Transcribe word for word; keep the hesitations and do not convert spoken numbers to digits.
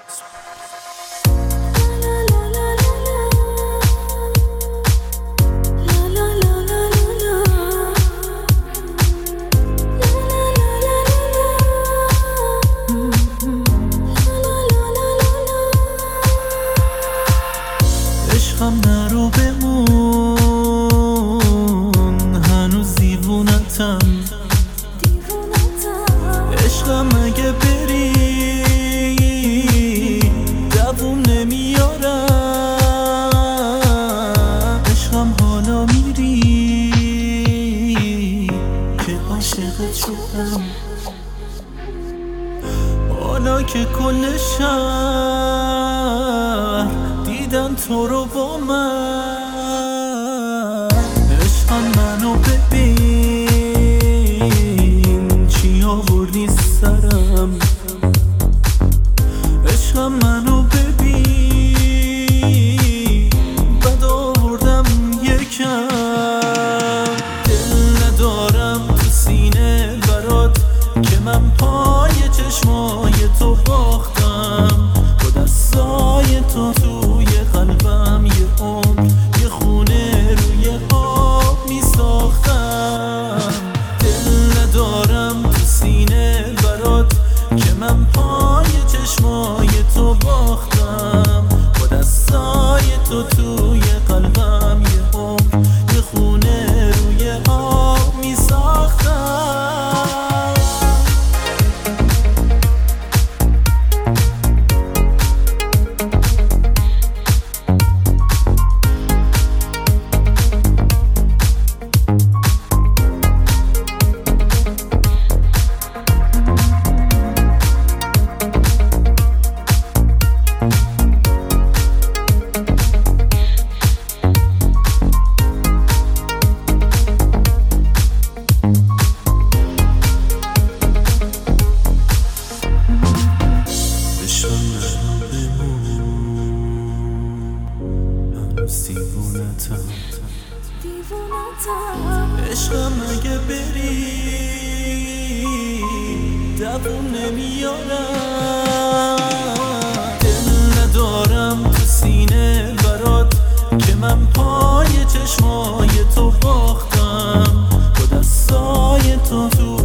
عشقم نرو بمون، هنوز دیوونتم. عشقم اگه بری دووم نمیارم. عشقم حالا میری که عاشقت شدم، حالا که کل شهر دیدن تو رو با من. عشقم منو ببین چی آوردی سرم. عشقم منو ببین بد آوردم یکم. دل ندارم تو سینه برات که من پای چشمای تو باختم. با دستای تو توی قلبم یه عمر یه خونه روی آب می ساختم. دل ندارم تو سینه برات که من پای چشمای تو باختم. با دستای تو توی قلبم یه عمر یه خونه روی آب می ساختم. عشقم اگه بری دووم نمیارم. دل ندارم تو سینه برات که من پای چشمای تو باختم. با دستای تو تو